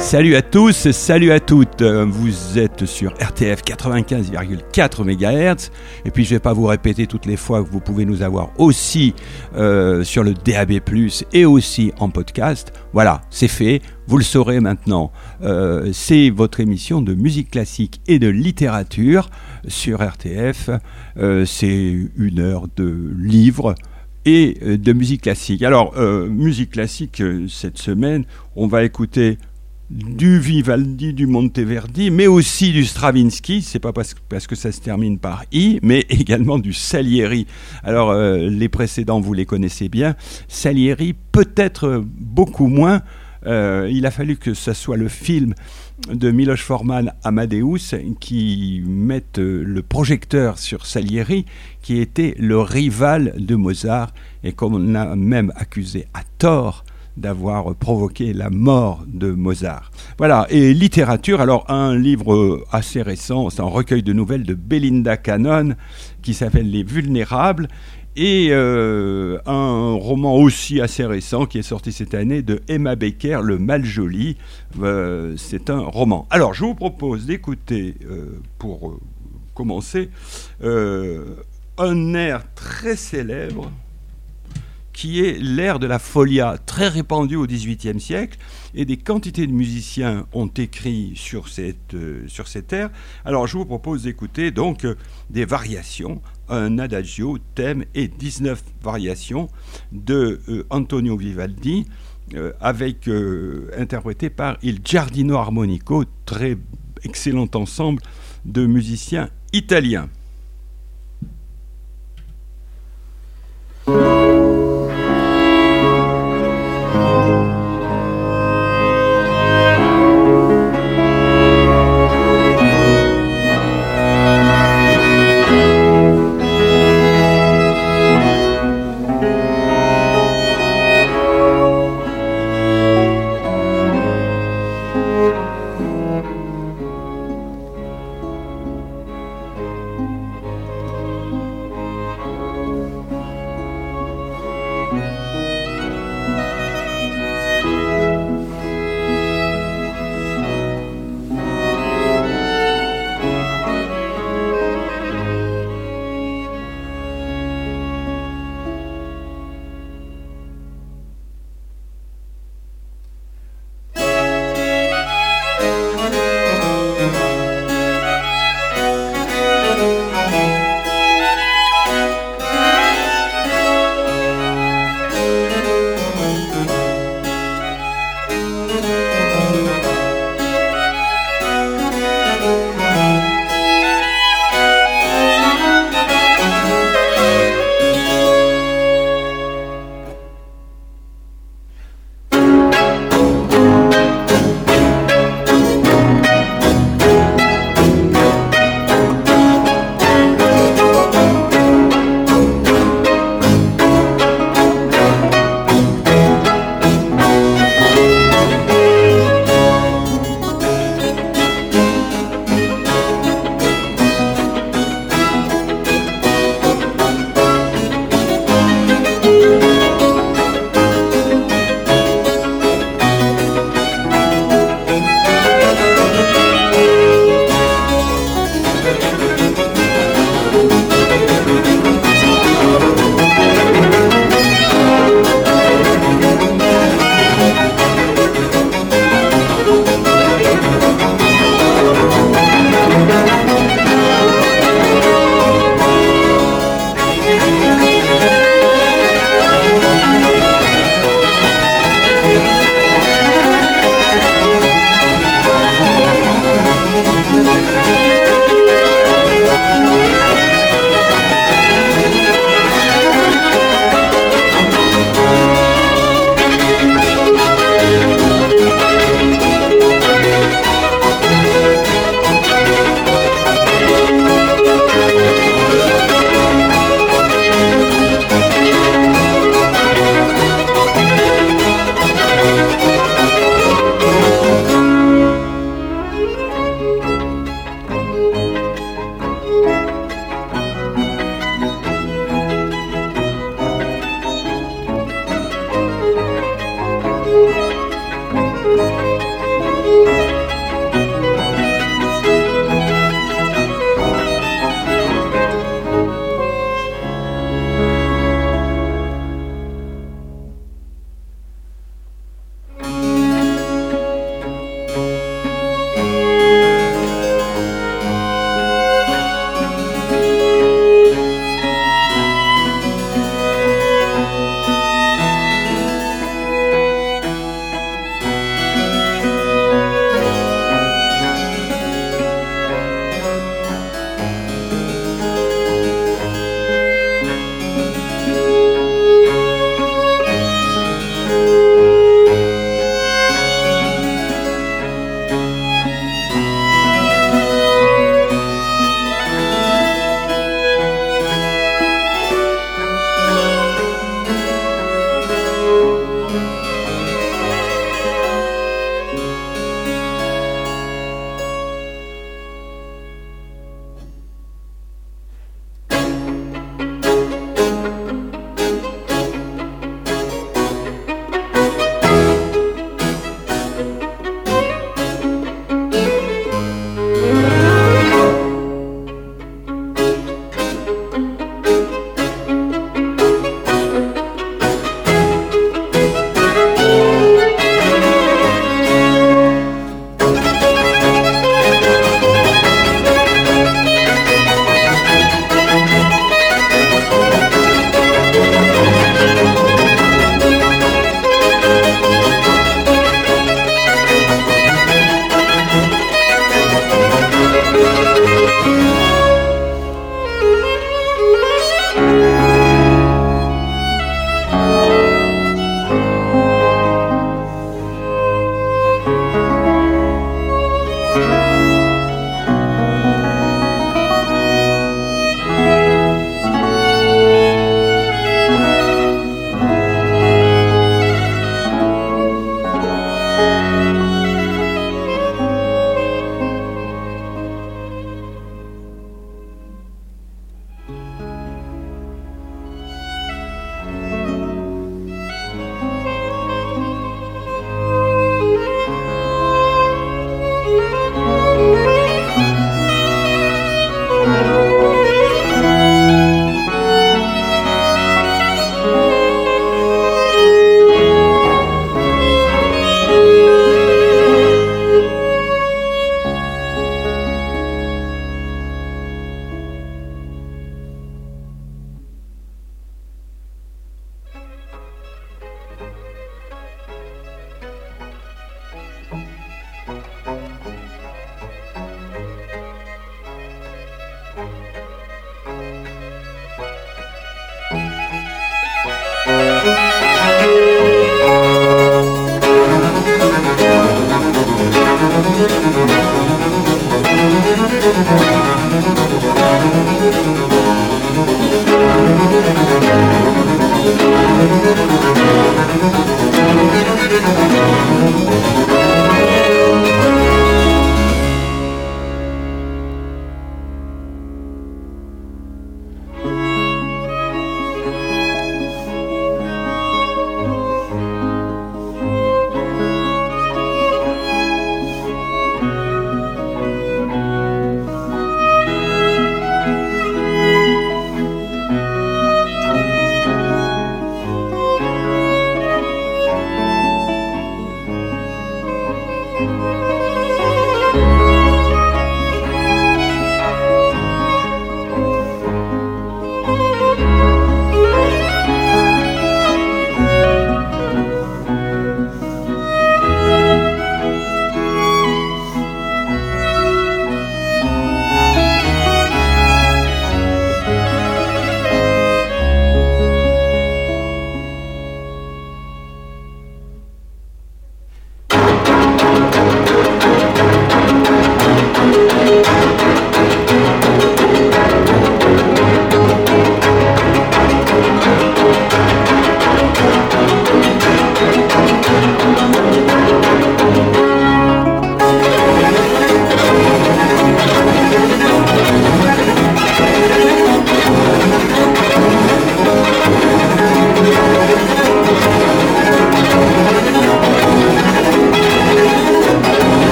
Salut à tous, salut à toutes, vous êtes sur RTF 95,4 MHz et puis je ne vais pas vous répéter toutes les fois que vous pouvez nous avoir aussi sur le DAB+, et aussi en podcast. Voilà, c'est fait, vous le saurez maintenant. C'est votre émission de musique classique et de littérature sur RTF. C'est une heure de livres et de musique classique. Alors, musique classique, cette semaine, on va écouter du Vivaldi, du Monteverdi, mais aussi du Stravinsky. C'est pas parce que ça se termine par I, mais également du Salieri. Alors, les précédents, vous les connaissez bien. Salieri, peut-être beaucoup moins. Il a fallu que ce soit le film de Miloš Forman, Amadeus, qui mette le projecteur sur Salieri, qui était le rival de Mozart, et qu'on a même accusé à tort d'avoir provoqué la mort de Mozart. Voilà, et littérature, alors un livre assez récent, c'est un recueil de nouvelles de Belinda Cannon, qui s'appelle Les Vulnérables, et un roman aussi assez récent qui est sorti cette année de Emma Becker, Le Mal-Joli. C'est un roman. Alors, je vous propose d'écouter, pour commencer, un air très célèbre qui est l'air de la folia, très répandu au XVIIIe siècle, et des quantités de musiciens ont écrit sur cet air. Alors, je vous propose d'écouter donc des variations, un adagio, thème et 19 variations de Antonio Vivaldi, interprété par Il Giardino Armonico, très excellent ensemble de musiciens italiens.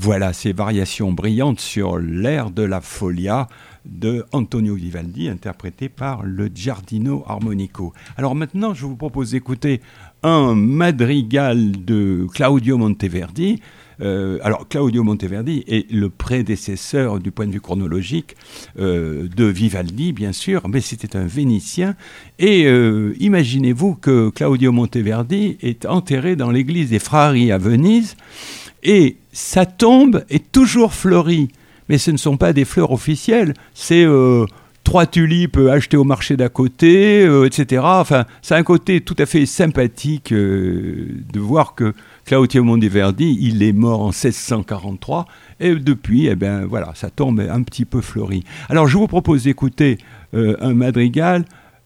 Voilà ces variations brillantes sur l'air de la Folia de Antonio Vivaldi, interprété par le Giardino Armonico. Alors maintenant, je vous propose d'écouter un madrigal de Claudio Monteverdi. Alors Claudio Monteverdi est le prédécesseur du point de vue chronologique de Vivaldi, bien sûr, mais c'était un Vénitien. Et imaginez-vous que Claudio Monteverdi est enterré dans l'église des Frari à Venise, et sa tombe est toujours fleurie. Mais ce ne sont pas des fleurs officielles, c'est 3 tulipes achetées au marché d'à côté, etc. Enfin, c'est un côté tout à fait sympathique de voir que Claudio Monteverdi, il est mort en 1643, et depuis, eh ben, voilà, sa tombe est un petit peu fleurie. Alors, je vous propose d'écouter un madrigal.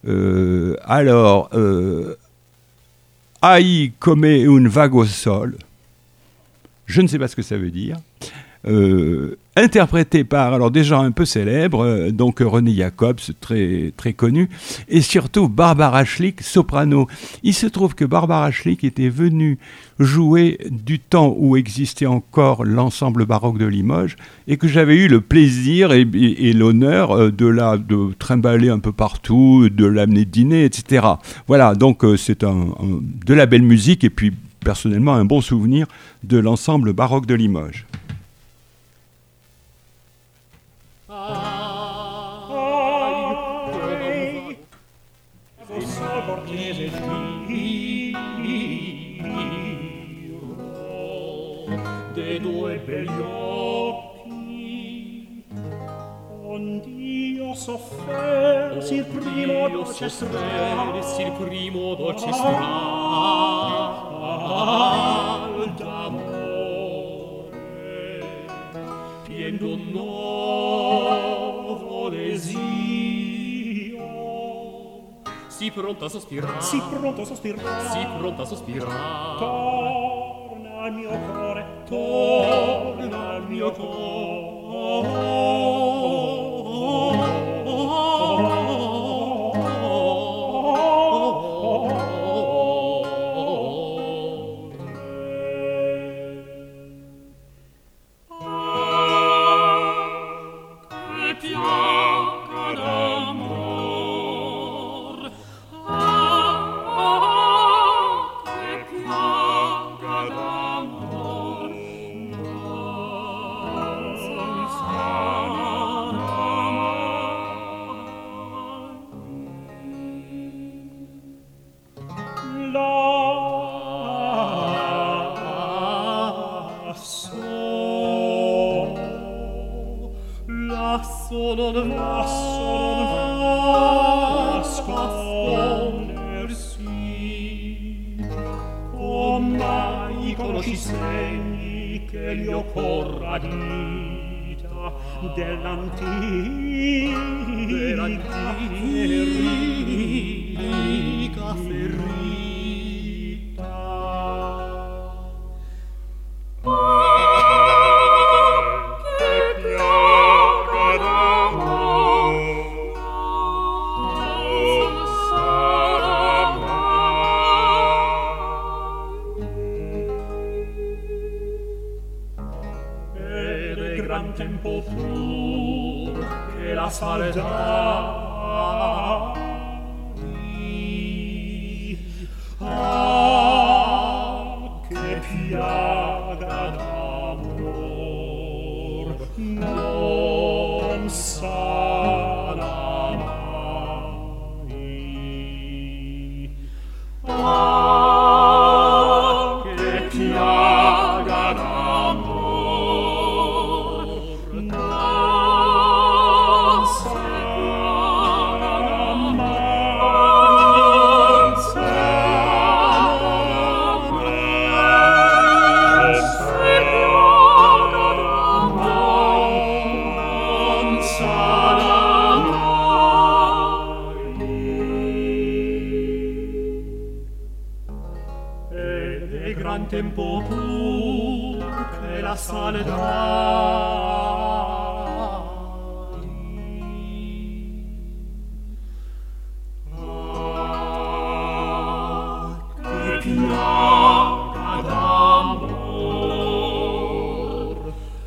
Ai come un vago sol. Je ne sais pas ce que ça veut dire. Interprété par, alors déjà un peu célèbre, donc René Jacobs, très, très connu, et surtout Barbara Schlick, soprano. Il se trouve que Barbara Schlick était venue jouer du temps où existait encore l'ensemble baroque de Limoges, et que j'avais eu le plaisir et l'honneur de trimballer un peu partout, de l'amener dîner, etc. Voilà, donc c'est de la belle musique, et puis personnellement un bon souvenir de l'ensemble baroque de Limoges. De due begli occhi, ond'io soffersi il primo dolce stral d'amore, pien d'un nuovo desio, si pronta a sospirar, torna al mio cuore, torna al mio dell'antica ferita. Che piaga d'amor, non sarà mai. Ed è gran tempo pur che la saldavi. Ah, che piaga d'amor, non sarà mai. Ah, che piaga d'amor, non sarà mai. Ed è gran tempo pur che la saldavi. Ah, che piaga d'amor,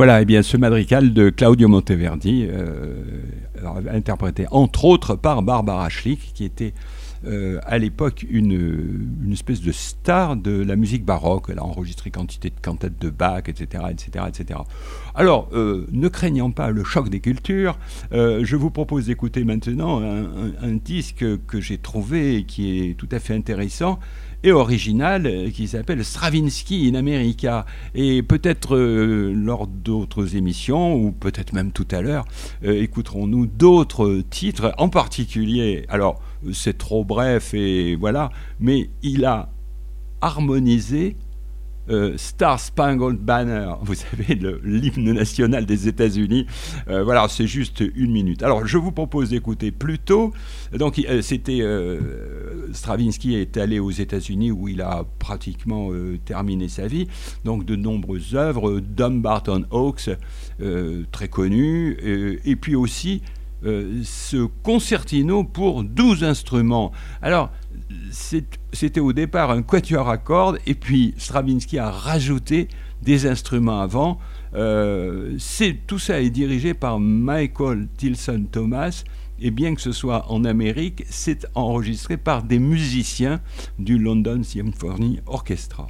Voilà, eh bien, ce madrigal de Claudio Monteverdi, interprété entre autres par Barbara Schlick, qui était à l'époque une espèce de star de la musique baroque. Elle a enregistré quantité de cantates de Bach, etc., etc., etc. Alors, ne craignant pas le choc des cultures, je vous propose d'écouter maintenant un disque que j'ai trouvé et qui est tout à fait intéressant et original, qui s'appelle Stravinsky in America. Et peut-être lors d'autres émissions, ou peut-être même tout à l'heure, écouterons-nous d'autres titres, en particulier, alors c'est trop bref et voilà, mais il a harmonisé Star Spangled Banner, vous savez, l'hymne national des États-Unis. Voilà, c'est juste 1 minute. Alors, je vous propose d'écouter plutôt. Donc, Stravinsky est allé aux États-Unis où il a pratiquement terminé sa vie. Donc, de nombreuses œuvres, Dumbarton Oaks, très connu, et puis aussi ce concertino pour 12 instruments. Alors, c'était au départ un quatuor à cordes, et puis Stravinsky a rajouté des instruments avant. Tout ça est dirigé par Michael Tilson Thomas, et bien que ce soit en Amérique, c'est enregistré par des musiciens du London Symphony Orchestra.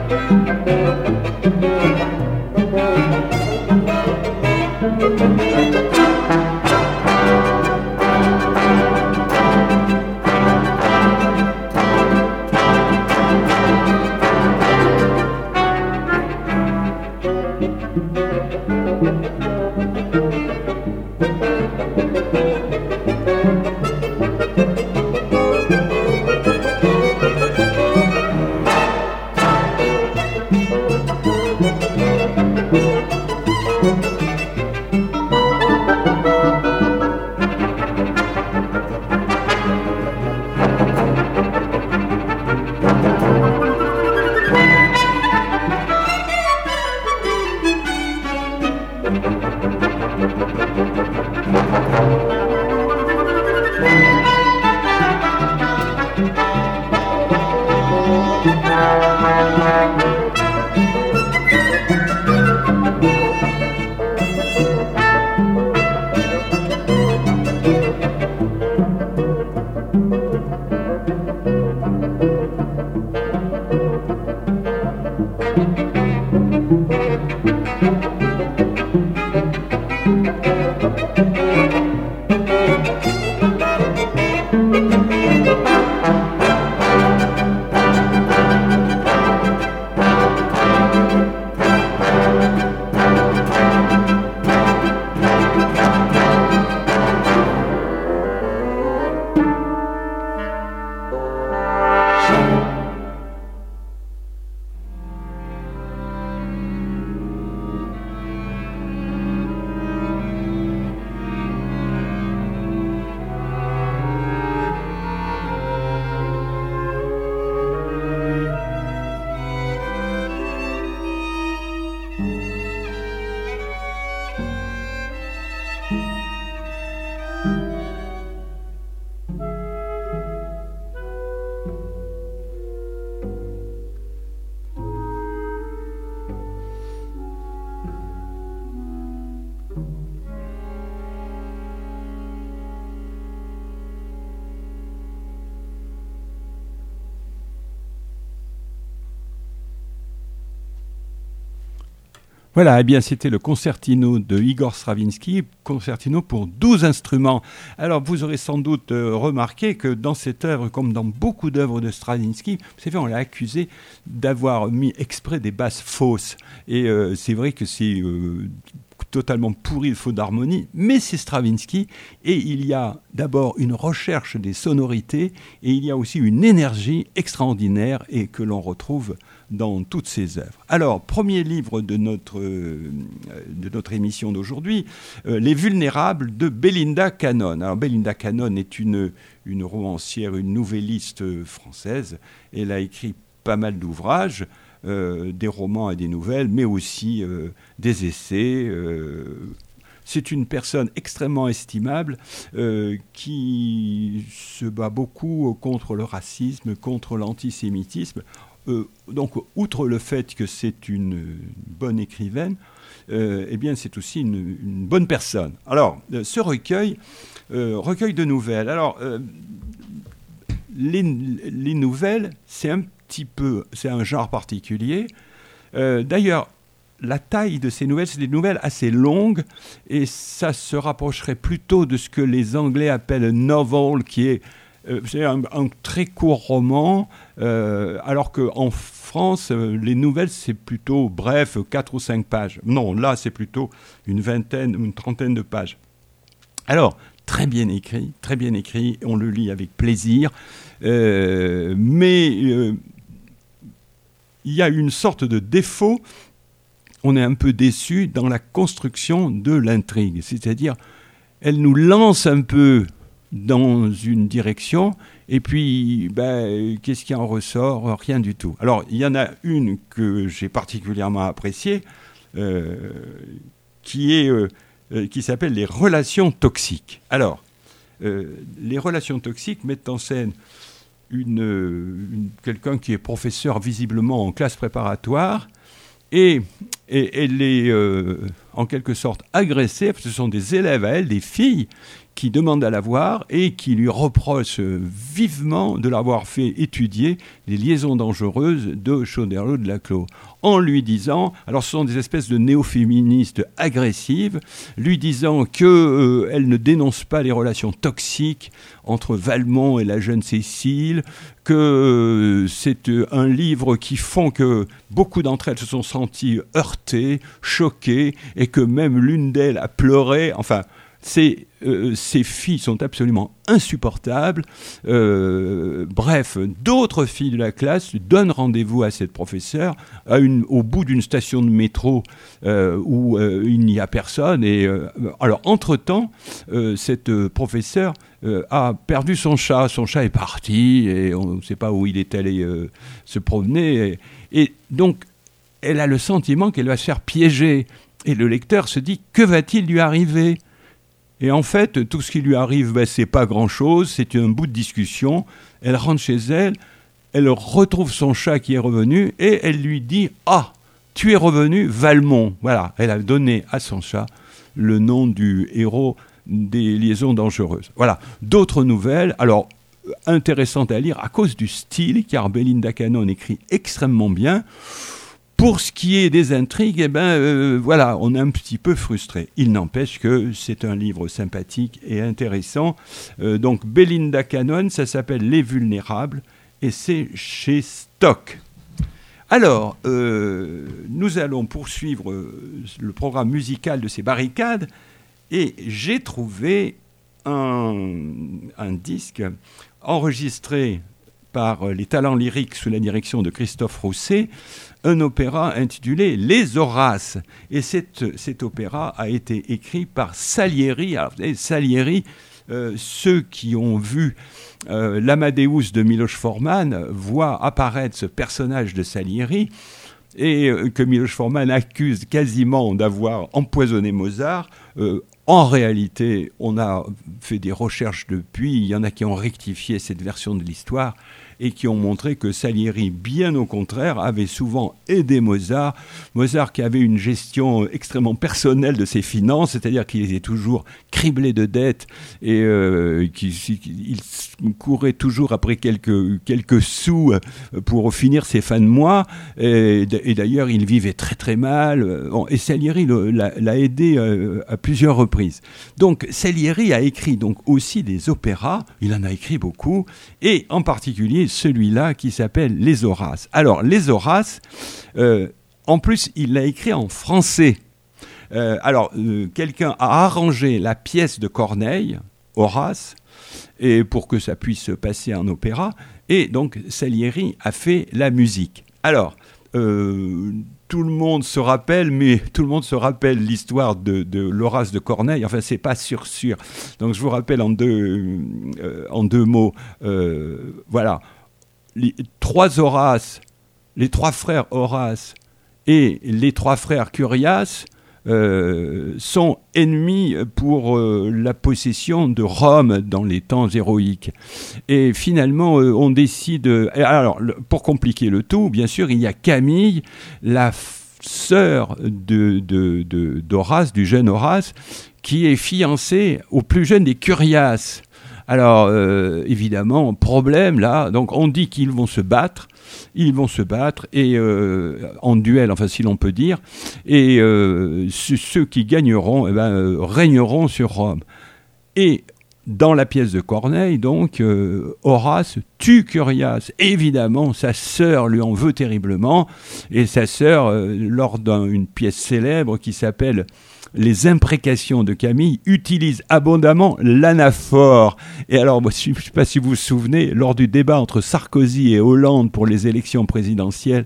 Voilà, eh bien c'était le concertino de Igor Stravinsky, concertino pour 12 instruments. Alors vous aurez sans doute remarqué que dans cette œuvre, comme dans beaucoup d'œuvres de Stravinsky, vous savez, on l'a accusé d'avoir mis exprès des basses fausses. Et c'est vrai que c'est totalement pourri, le faux d'harmonie, mais c'est Stravinsky, et il y a d'abord une recherche des sonorités, et il y a aussi une énergie extraordinaire, et que l'on retrouve dans toutes ses œuvres. Alors, premier livre de notre émission d'aujourd'hui, Les Vulnérables de Belinda Cannon. Alors, Belinda Cannon est une romancière, une nouvelliste française. Elle a écrit pas mal d'ouvrages, des romans et des nouvelles, mais aussi des essais. C'est une personne extrêmement estimable qui se bat beaucoup contre le racisme, contre l'antisémitisme. Donc, outre le fait que c'est une bonne écrivaine, eh bien, c'est aussi une bonne personne. Alors, ce recueil de nouvelles. Alors, les nouvelles, c'est un genre particulier. D'ailleurs, la taille de ces nouvelles, c'est des nouvelles assez longues, et ça se rapprocherait plutôt de ce que les Anglais appellent novel, qui est c'est un très court roman, alors qu'en France, les nouvelles, c'est plutôt bref, 4 ou 5 pages. Non, là, c'est plutôt une trentaine de pages. Alors, très bien écrit, on le lit avec plaisir, mais il y a une sorte de défaut, on est un peu déçu dans la construction de l'intrigue, c'est-à-dire, elle nous lance un peu dans une direction, et puis, qu'est-ce qui en ressort ? Rien du tout. Alors, il y en a une que j'ai particulièrement appréciée, qui s'appelle les relations toxiques. Alors, les relations toxiques mettent en scène quelqu'un qui est professeur visiblement en classe préparatoire, et elle est en quelque sorte agressée, parce que ce sont des élèves à elle, des filles, qui demande à la voir et qui lui reproche vivement de l'avoir fait étudier les liaisons dangereuses de Choderlos de Laclos, en lui disant, alors ce sont des espèces de néo-féministes agressives, lui disant qu'elle ne dénonce pas les relations toxiques entre Valmont et la jeune Cécile, que c'est un livre qui font que beaucoup d'entre elles se sont senties heurtées, choquées, et que même l'une d'elles a pleuré, enfin... Ces filles sont absolument insupportables. Bref, d'autres filles de la classe donnent rendez-vous à cette professeure au bout d'une station de métro où il n'y a personne. Et, alors, entre-temps, cette professeure a perdu son chat. Son chat est parti et on ne sait pas où il est allé se promener. Et donc, elle a le sentiment qu'elle va se faire piéger. Et le lecteur se dit, que va-t-il lui arriver ? Et en fait, tout ce qui lui arrive, c'est pas grand-chose, c'est un bout de discussion. Elle rentre chez elle, elle retrouve son chat qui est revenu et elle lui dit « Ah, tu es revenu, Valmont !» Voilà, elle a donné à son chat le nom du héros des liaisons dangereuses. Voilà, d'autres nouvelles, alors intéressantes à lire à cause du style, car Belinda Cannon écrit extrêmement bien. Pour ce qui est des intrigues, voilà, on est un petit peu frustré. Il n'empêche que c'est un livre sympathique et intéressant. Donc, Belinda Cannon, ça s'appelle Les Vulnérables, et c'est chez Stock. Alors, nous allons poursuivre le programme musical de ces barricades, et j'ai trouvé un disque enregistré par les talents lyriques sous la direction de Christophe Rousset, un opéra intitulé Les Horaces. Et cet opéra a été écrit par Salieri. Alors, vous savez, Salieri, ceux qui ont vu l'Amadeus de Miloš Forman voient apparaître ce personnage de Salieri et que Miloš Forman accuse quasiment d'avoir empoisonné Mozart. En réalité, on a fait des recherches depuis, il y en a qui ont rectifié cette version de l'histoire et qui ont montré que Salieri, bien au contraire, avait souvent aidé Mozart. Mozart qui avait une gestion extrêmement personnelle de ses finances, c'est-à-dire qu'il était toujours criblé de dettes et il courait toujours après quelques sous pour finir ses fins de mois. Et d'ailleurs, il vivait très très mal. Et Salieri l'a aidé à plusieurs reprises. Donc Salieri a écrit donc aussi des opéras, il en a écrit beaucoup, et en particulier celui-là qui s'appelle Les Horaces. Alors, Les Horaces, en plus, il l'a écrit en français. Quelqu'un a arrangé la pièce de Corneille, Horace, et pour que ça puisse passer en opéra, et donc Salieri a fait la musique. Alors, tout le monde se rappelle l'histoire de l'Horace de Corneille. Enfin, c'est pas sûr. Donc, je vous rappelle en deux mots. Voilà. Les trois frères Horace et les trois frères Curiace sont ennemis pour la possession de Rome dans les temps héroïques. Et finalement, on décide... Alors, pour compliquer le tout, bien sûr, il y a Camille, la sœur d'Horace, du jeune Horace, qui est fiancée au plus jeune des Curiaces. Alors, évidemment, problème là, donc on dit qu'ils vont se battre et en duel, enfin si l'on peut dire, et ceux qui gagneront régneront sur Rome. Et dans la pièce de Corneille, donc, Horace tue Curiace. Évidemment, sa sœur lui en veut terriblement, et sa sœur, lors d'une pièce célèbre qui s'appelle Les imprécations de Camille, utilise abondamment l'anaphore. Et alors, moi, je ne sais pas si vous vous souvenez, lors du débat entre Sarkozy et Hollande pour les élections présidentielles,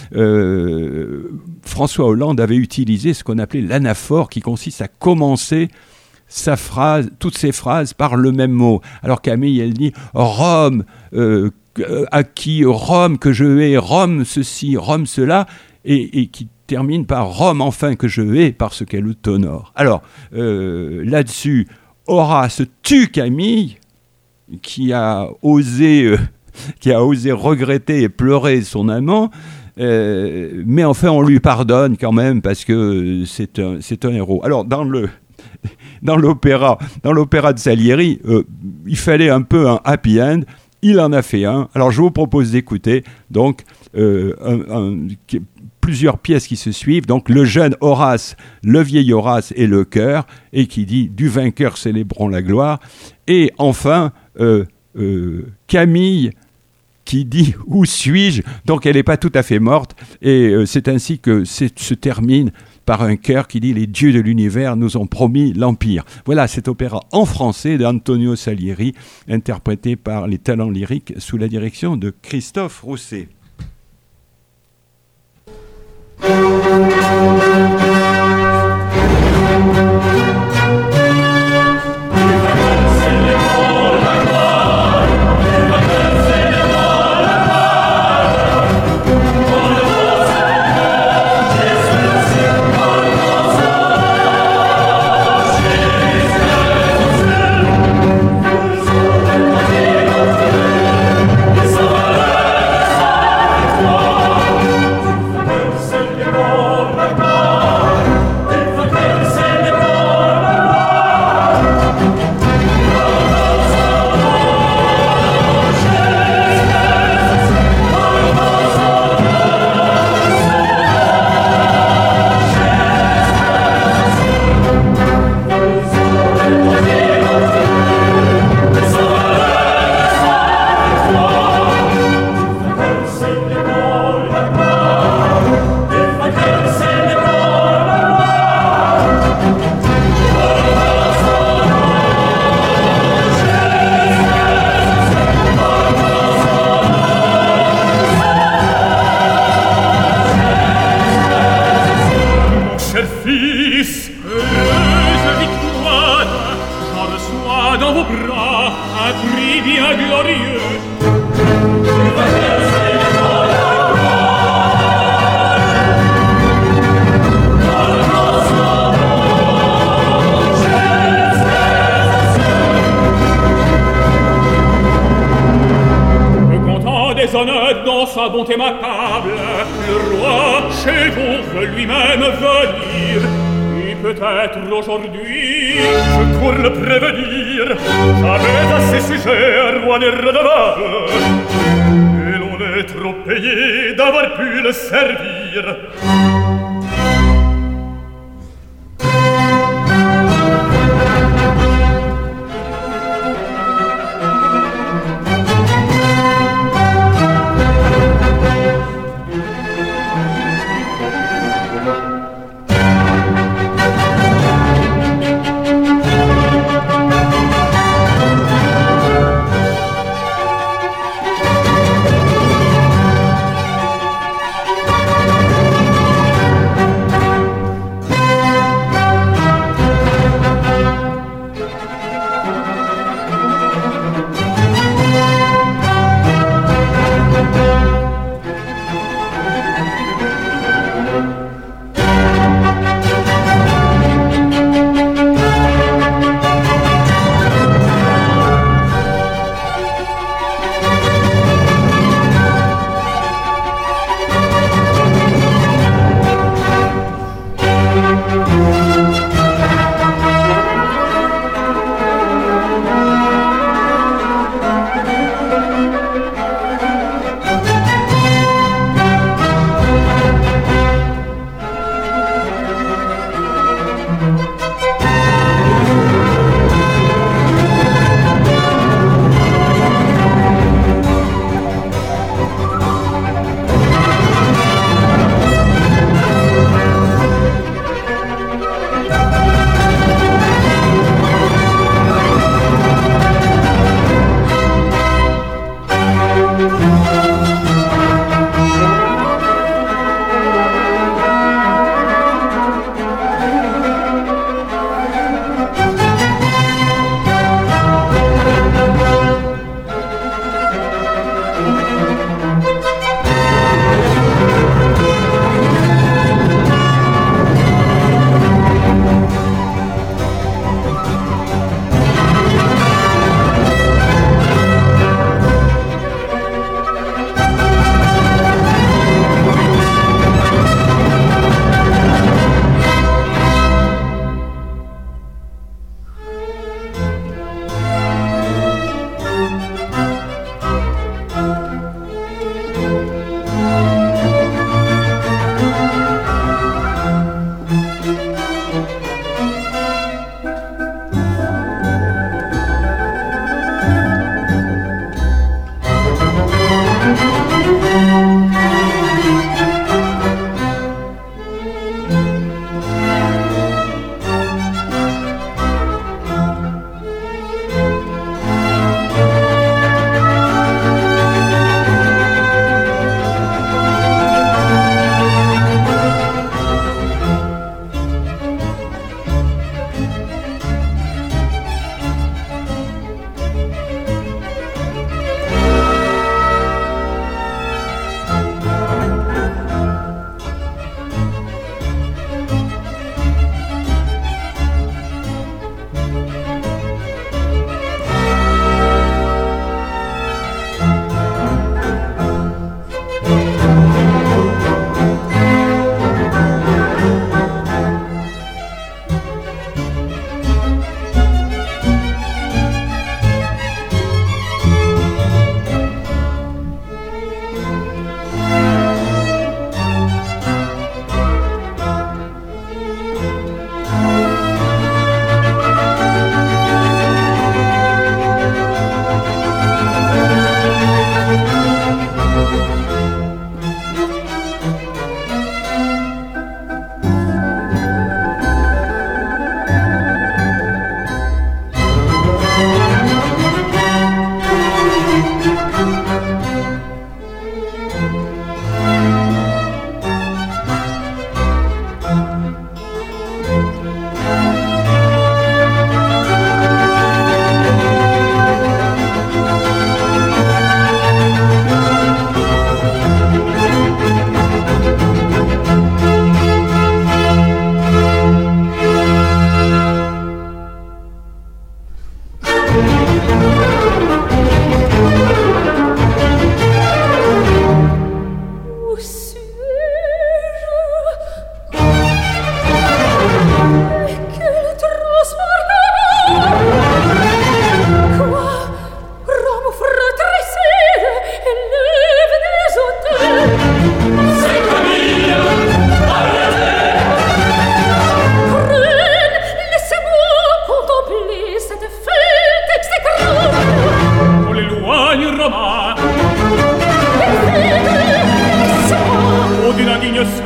François Hollande avait utilisé ce qu'on appelait l'anaphore, qui consiste à commencer toutes ses phrases par le même mot. Alors Camille, elle dit « Rome, à qui Rome que je hais, Rome ceci, Rome cela », et qui termine par « Rome enfin que je hais parce qu'elle t'honore ». Alors, là-dessus, Horace tue Camille, qui a osé regretter et pleurer son amant, mais enfin on lui pardonne quand même parce que c'est un héros. Alors, dans l'opéra de Salieri, il fallait un peu un happy end. Il en a fait un. Alors je vous propose d'écouter donc plusieurs pièces qui se suivent. Donc le jeune Horace, le vieil Horace et le chœur, et qui dit du vainqueur célébrons la gloire. Et enfin Camille qui dit où suis-je. Donc elle n'est pas tout à fait morte. Et c'est ainsi que se termine par un chœur qui dit « Les dieux de l'univers nous ont promis l'Empire ». Voilà cet opéra en français d'Antonio Salieri, interprété par les talents lyriques sous la direction de Christophe Rousset. Dans sa bonté m'accable, le roi chez vous veut lui-même venir. Et peut-être aujourd'hui, je cours le prévenir. J'avais à ses sujets, roi n'est redevable. Et l'on est trop payé d'avoir pu le servir.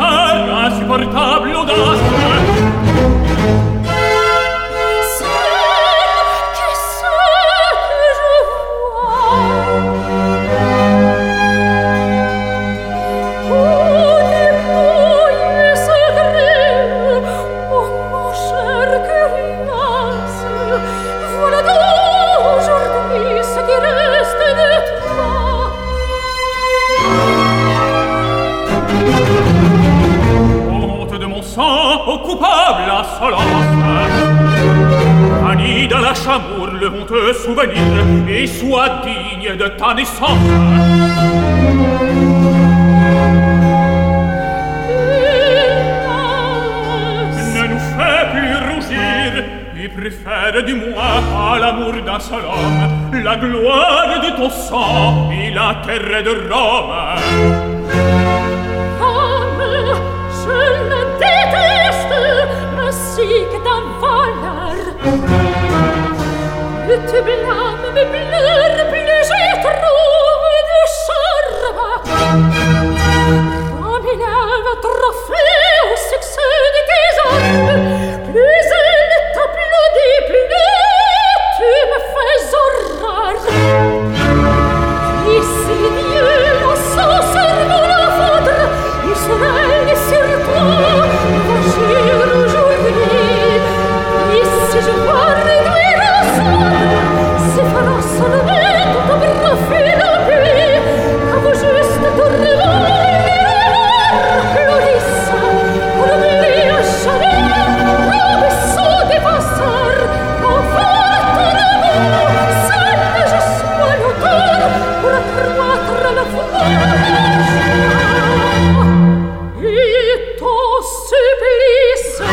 par insupportable audace. Au coupable insolence, bannis de la chamour le honteux souvenir et sois digne de ta naissance. Ne nous fais plus rougir et préfère du moins à l'amour d'un seul homme la gloire de ton sang et l'intérêt de Rome. Que ta valeur plus tu blâmes, mais plus je trouve de charme. Comme il élève trophée au succès de tes armes, plus elle t'applaudit, plus tu me fais horreur. Et si Dieu dans son cerveau la foudre, il serait sur toi, agir aujourd'hui. Si je vois réduire au sol, c'est fera seulement tout un profil de pluie, à vous juste tourner Cloris, pour oublier un chalet, Robinson défenseur, enfant ton amour, seul je sois l'auteur pour accroître la foi. Et ton supplice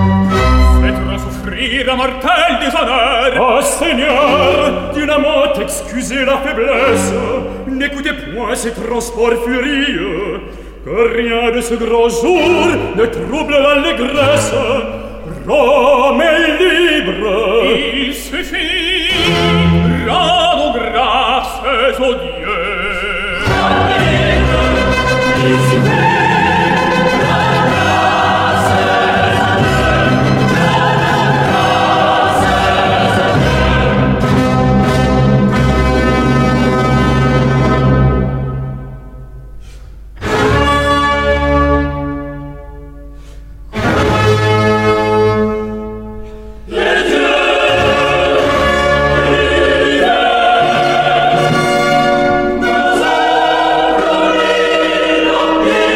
un mortel déshonneur. Oh Seigneur, d'une amante excusez la faiblesse, n'écoutez point ces transports furieux, que rien de ce grand jour ne trouble l'allégresse. Rome est libre. Il suffit, rendons grâces au Dieu. Rome est libre, il suffit. Yeah.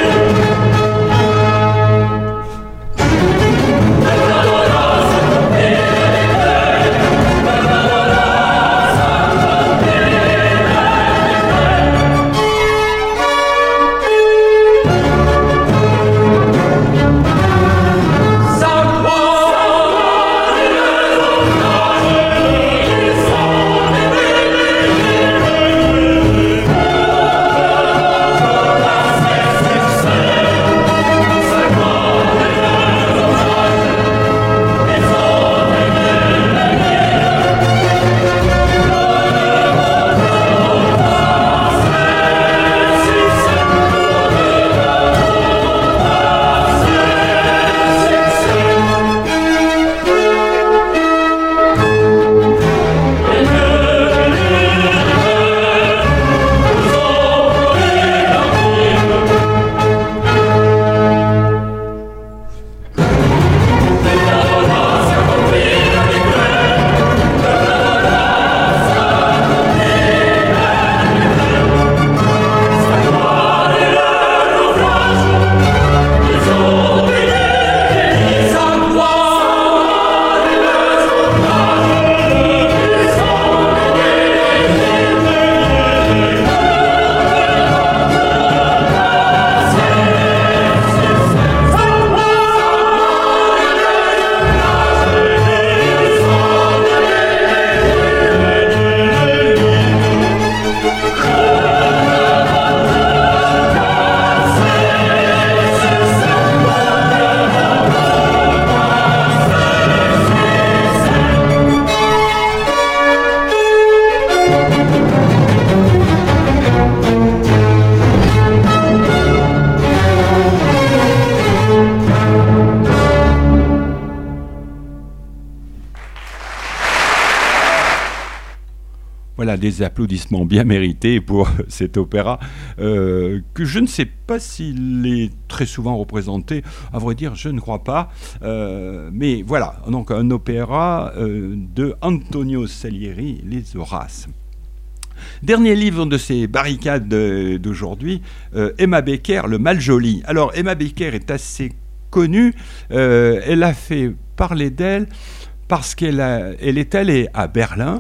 Voilà, des applaudissements bien mérités pour cet opéra, que je ne sais pas s'il est très souvent représenté. À vrai dire, je ne crois pas. Mais voilà, donc un opéra de Antonio Salieri, Les Horaces. Dernier livre de ces barricades d'aujourd'hui, Emma Becker, Le Mal-Joli. Alors, Emma Becker est assez connue. Elle a fait parler d'elle parce qu'elle est allée à Berlin,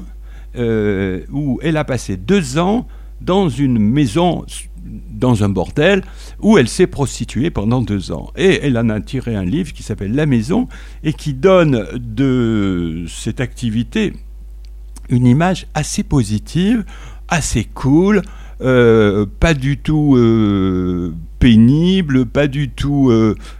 où elle a passé 2 ans dans une maison, dans un bordel, où elle s'est prostituée pendant 2 ans. Et elle en a tiré un livre qui s'appelle La Maison, et qui donne de cette activité une image assez positive, assez cool, pas du tout pénible, pas du tout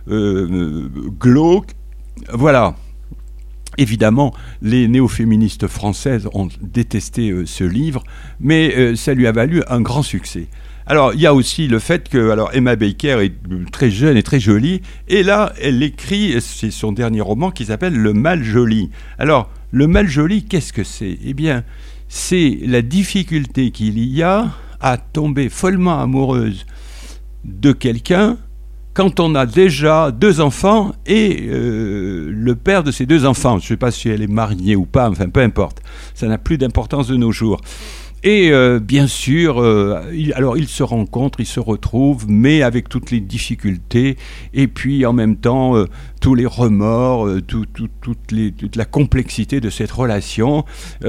glauque. Voilà. Évidemment, les néo-féministes françaises ont détesté ce livre, mais ça lui a valu un grand succès. Alors, il y a aussi le fait que Emma Becker est très jeune et très jolie, et là, elle écrit, c'est son dernier roman qui s'appelle Le Mal-Joli. Alors, Le Mal-Joli, qu'est-ce que c'est ? Eh bien, c'est la difficulté qu'il y a à tomber follement amoureuse de quelqu'un quand on a déjà 2 enfants et le père de ces 2 enfants. Je ne sais pas si elle est mariée ou pas, enfin peu importe. Ça n'a plus d'importance de nos jours. Et bien sûr, ils se rencontrent, ils se retrouvent, mais avec toutes les difficultés, et puis en même temps, tous les remords, toute la complexité de cette relation,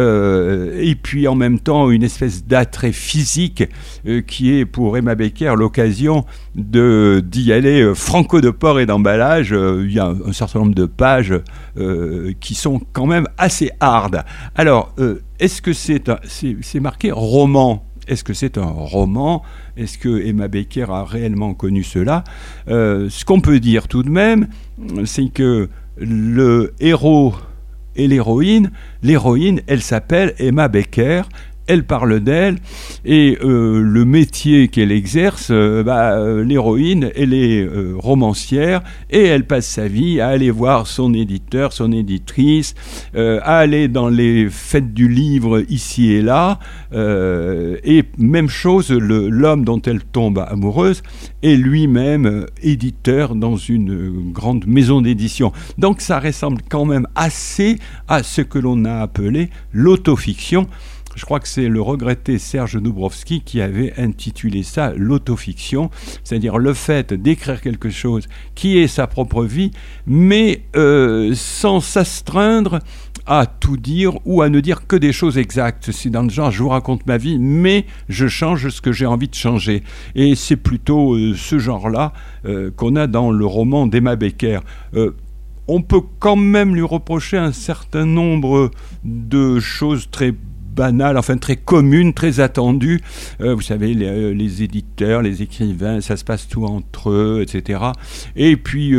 et puis en même temps, une espèce d'attrait physique qui est pour Emma Becker l'occasion d'y aller franco de port et d'emballage. Il y a un certain nombre de pages qui sont quand même assez hardes. Alors, est-ce que c'est marqué roman ? Est-ce que c'est un roman ? Est-ce que Emma Becker a réellement connu cela ? Ce qu'on peut dire tout de même, c'est que le héros et l'héroïne, elle s'appelle Emma Becker. Elle parle d'elle, et le métier qu'elle exerce, l'héroïne, elle est romancière, et elle passe sa vie à aller voir son éditeur, son éditrice, à aller dans les fêtes du livre ici et là, et même chose, l'homme dont elle tombe amoureuse est lui-même éditeur dans une grande maison d'édition. Donc ça ressemble quand même assez à ce que l'on a appelé l'autofiction. Je crois que c'est le regretté Serge Dubrovsky qui avait intitulé ça l'autofiction, c'est-à-dire le fait d'écrire quelque chose qui est sa propre vie, mais sans s'astreindre à tout dire ou à ne dire que des choses exactes. C'est dans le genre, je vous raconte ma vie, mais je change ce que j'ai envie de changer. Et c'est plutôt ce genre-là qu'on a dans le roman d'Emma Becker. On peut quand même lui reprocher un certain nombre de choses très banales, enfin très communes, très attendues. Vous savez, les éditeurs, les écrivains, ça se passe tout entre eux, etc. Et puis,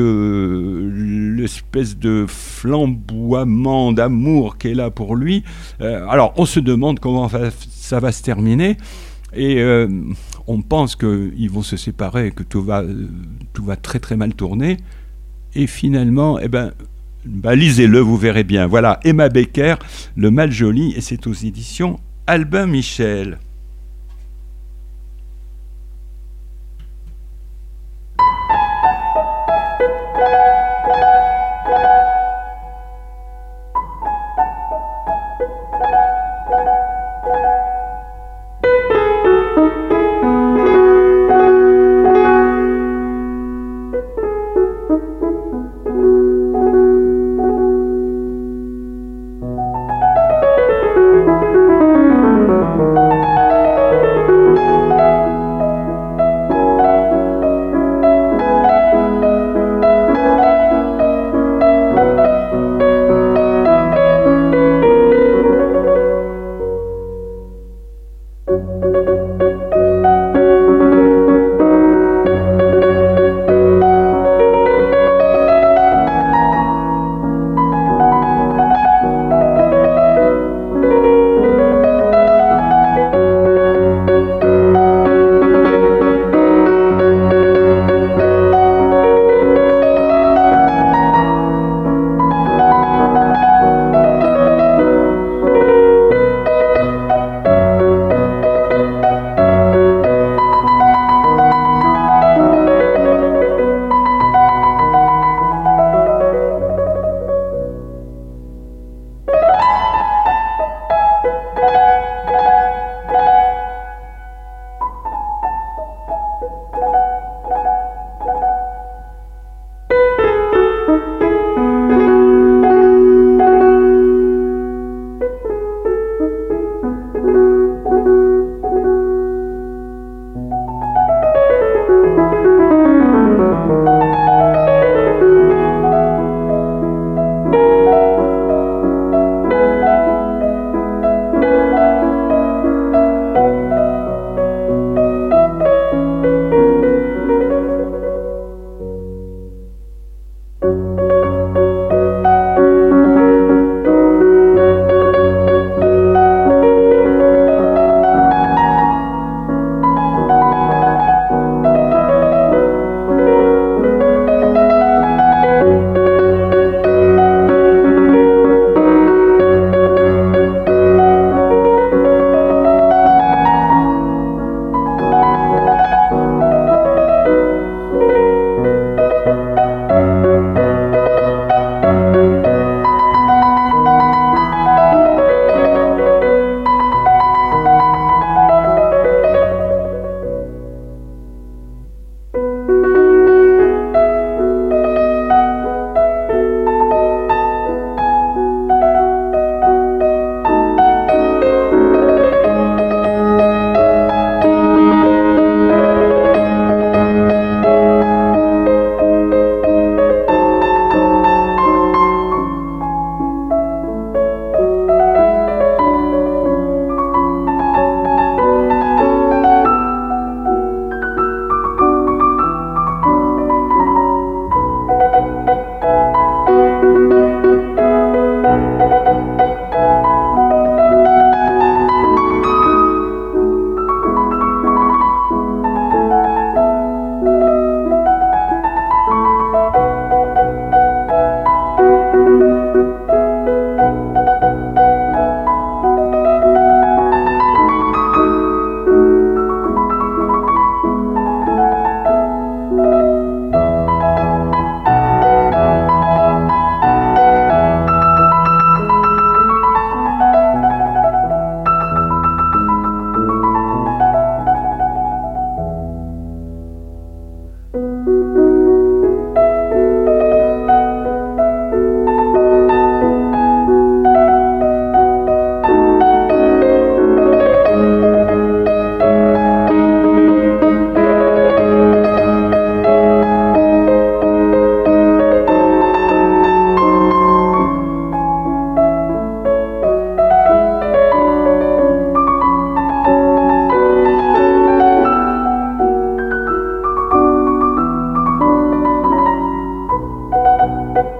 l'espèce de flamboiement d'amour qu'elle a pour lui. Alors, on se demande comment ça va se terminer. Et on pense qu'ils vont se séparer, que tout va très très mal tourner. Et finalement, lisez-le, vous verrez bien. Voilà, Emma Becker, Le Mal-Joli, et c'est aux éditions Albin Michel.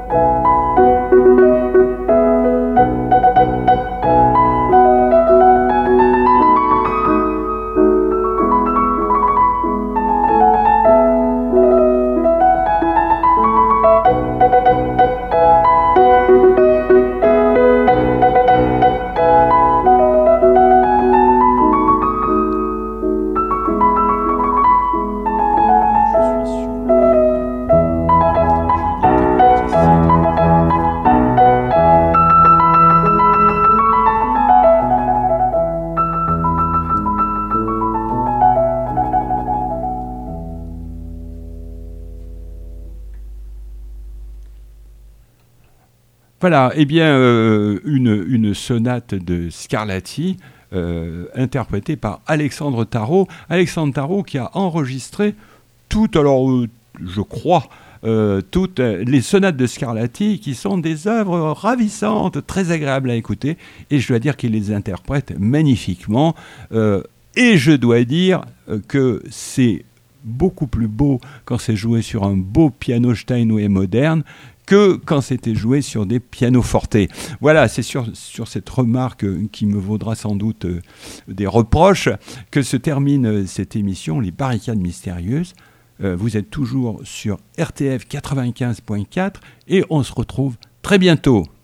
Voilà, eh bien, une sonate de Scarlatti, interprétée par Alexandre Tarot. Alexandre Tarot qui a enregistré toutes, je crois, toutes les sonates de Scarlatti, qui sont des œuvres ravissantes, très agréables à écouter, et je dois dire qu'il les interprète magnifiquement. Et je dois dire que c'est beaucoup plus beau quand c'est joué sur un beau piano Steinway moderne que quand c'était joué sur des pianos forte. Voilà, c'est sur cette remarque qui me vaudra sans doute des reproches que se termine cette émission, Les Barricades Mystérieuses. Vous êtes toujours sur RTF 95.4 et on se retrouve très bientôt.